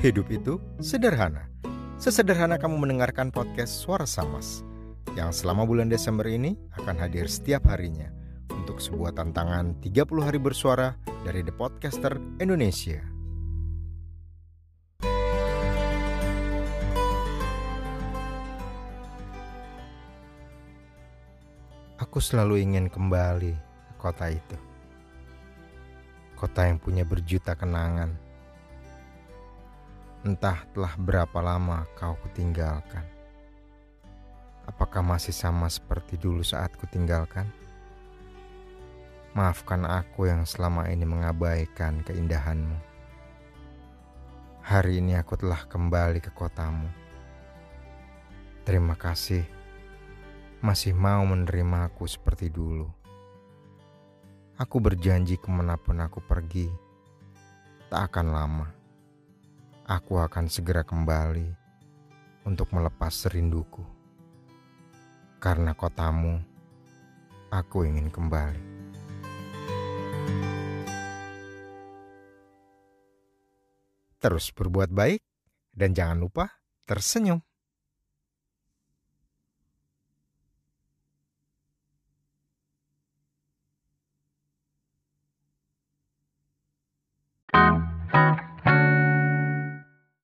Hidup itu sederhana. Sesederhana kamu mendengarkan podcast Suara Samas yang selama bulan Desember ini akan hadir setiap harinya untuk sebuah tantangan 30 hari bersuara dari The Podcaster Indonesia. Aku selalu ingin kembali ke kota itu. Kota yang punya berjuta kenangan. Entah telah berapa lama kau kutinggalkan. Apakah masih sama seperti dulu saat kutinggalkan? Maafkan aku yang selama ini mengabaikan keindahanmu. Hari ini aku telah kembali ke kotamu. Terima kasih masih mau menerima aku seperti dulu. Aku berjanji kemanapun aku pergi, tak akan lama. Aku akan segera kembali untuk melepas rinduku. Karena kotamu, aku ingin kembali. Terus berbuat baik dan jangan lupa tersenyum.